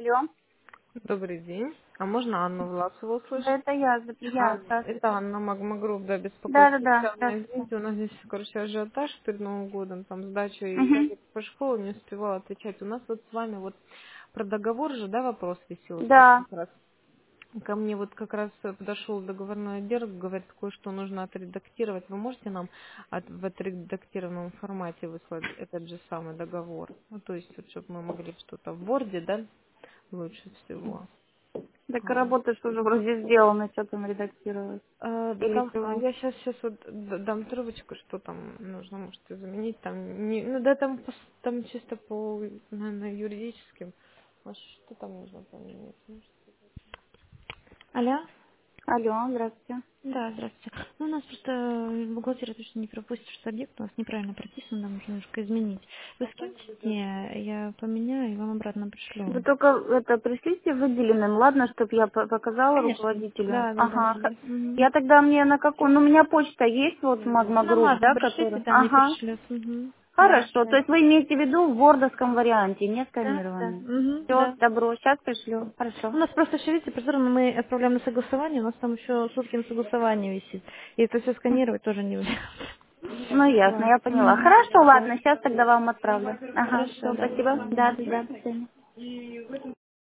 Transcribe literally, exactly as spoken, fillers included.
Алло, Добрый день. А можно Анну Власову да, услышать? это я, зап- я, Анна, это здравствуйте. Анна Магмагрупп, да, Да, беспокоит да, да, случайно. здравствуйте. Извините, у нас здесь, короче, ажиотаж перед Новым годом, там сдача и Угу. по школе не успевала отвечать. У нас вот с вами вот про договор же, да, вопрос висел сейчас Да, как раз. Ко мне вот как раз подошел договорной отдел, говорит, кое-что нужно отредактировать. Вы можете нам от- в отредактированном формате выслать этот же самый договор? Ну, то есть, вот, чтобы мы могли что-то в Word, да, лучше всего. так и А, работа что уже вроде сделана, что там редактировать. А, да Или там, а, чего? я сейчас, сейчас вот д- дам трубочку, что там нужно, можете заменить, там, не, ну да, там, пос- там чисто по, наверное, юридическим, а что там нужно поменять? Может? Алло? Алло, здравствуйте. Да, здравствуйте. Ну, у нас просто э, бухгалтер точно не пропустит, что объект у нас неправильно прописан, нам нужно немножко изменить. Вы скиньте мне, я поменяю и вам обратно Вы пришлю. только это пришлите выделенным, ладно, чтобы я по- показала Конечно. руководителю. Да, да, да, Ага. да. х- Мгм. Я тогда мне на какой, ну у меня почта есть, вот Magma На Group, Магму да, пришлите, который. там мне Ага. пришлют. Мгм. Хорошо, то Хорошо. есть вы имеете в виду в вордовском варианте, не Да, да. сканированном. Мгм, Все, да. добро, сейчас пришлю. Хорошо. У нас просто еще, видите, процедурно мы отправляем на согласование, у нас там еще сутки на согласование висит. И это все сканировать тоже не вариант. Ну, ясно, Вот. я поняла. Мгм. Хорошо, Да. ладно, сейчас тогда вам отправлю. Ага, Хорошо, все, да, до спасибо. Да, свидания. да, до свидания.